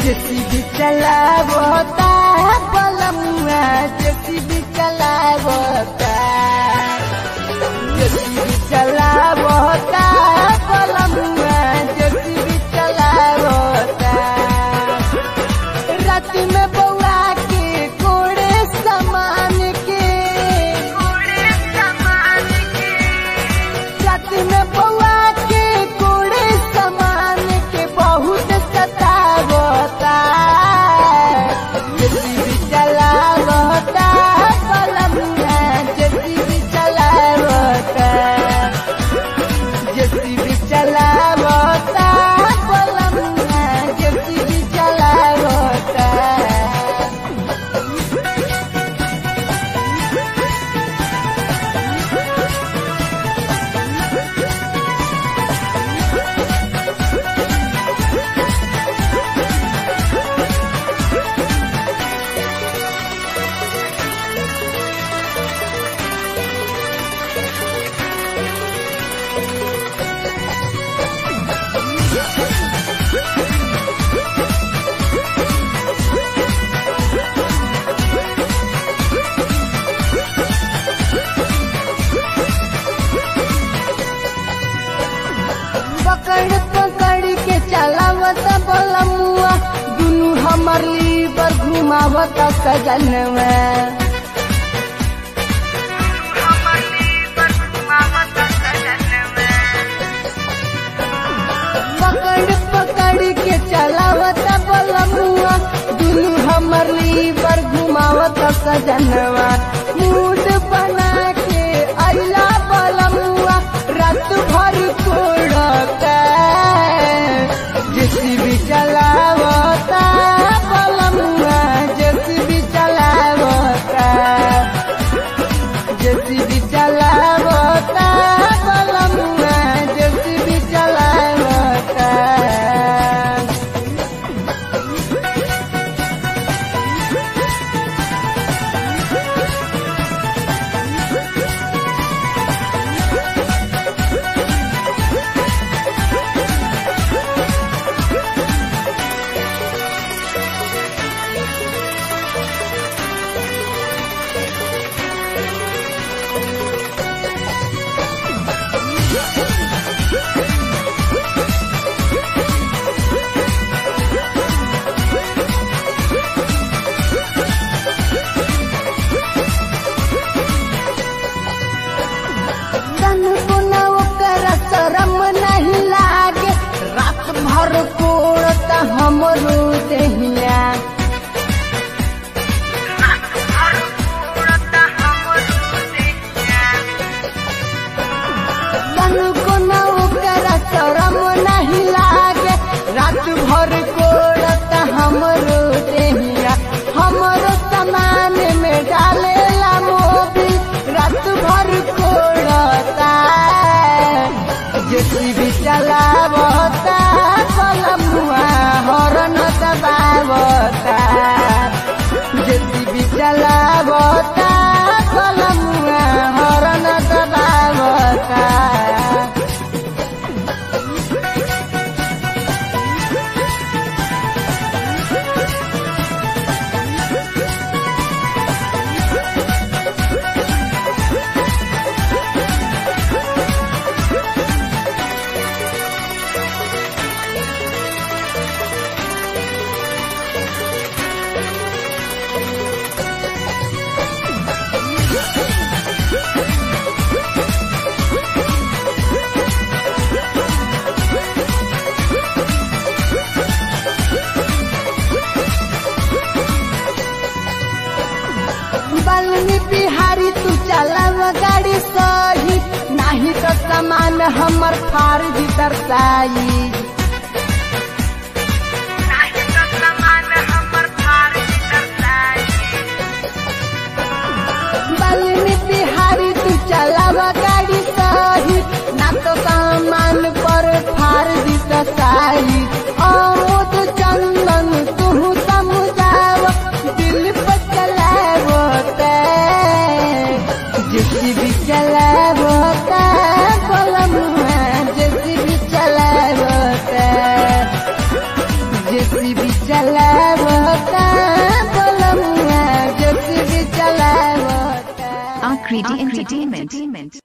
JCB चलावता बलमुआ JCB चलावता जेसीबी चलावता बलमुआ जेसीबी चलावता रात में बउआ के कोड़े सामान के रात में बउआ के कोड़े सामान के बहुत सतावता जेसीबी चलावता बलमुआ जेसीबी चलावता जेसीबी चलावता बलमुआ जेसीबी चलावता। पकड़ पकड़ के चलावत बलमुआ दुनू हमर लीवर घुमावत सजनवा पकड़ पकड़ के चलावत बलमुआ दुनू हमर लीवर घुमावत सजनवा मूड बना के अइला बलमुआ रात भर कोड़ता जेसीबी चलावता बलमुआ जेसीबी चलावता जेसीबी चलावता बलमुआ जेसीबी चलावता। शरम नहीं लागे रात भर कोड़ता हमरो देहिया को न ओकरा शरम नहीं लागे रात भर कोड़ता हमरो देहिया हमरो सामान में डालेला मोबिल रात भर कोड़ता जेसीबी चलावता बलमुआ हॉर्न दबावता जेसीबी चलावता बलमुआ हॉर्न दबावता। बलनी बिहारी तू चलाव गाड़ी सही नहीं तो सामान हमर फार्जी दर्शाई बलनी बिहारी तू चलाव गाड़ी सही ना तो सामान पर फार्जी दर्शाई आमोद चंदन तू समझाव दिल पर चलावता जेसीबी चलावता बलमुआ जेसीबी चलावता। Akriti Entertainment.